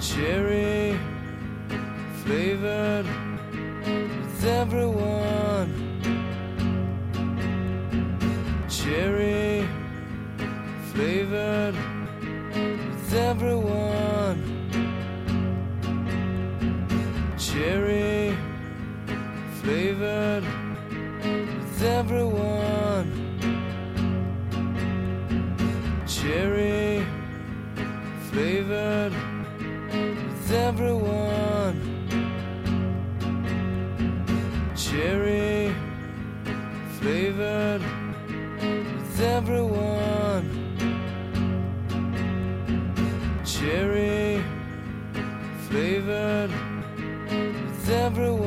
cherry flavored with everyone. Cherry flavored with everyone. Cherry flavored with everyone. Cherry flavored with everyone. Cherry flavored with everyone. Cherry flavored with everyone.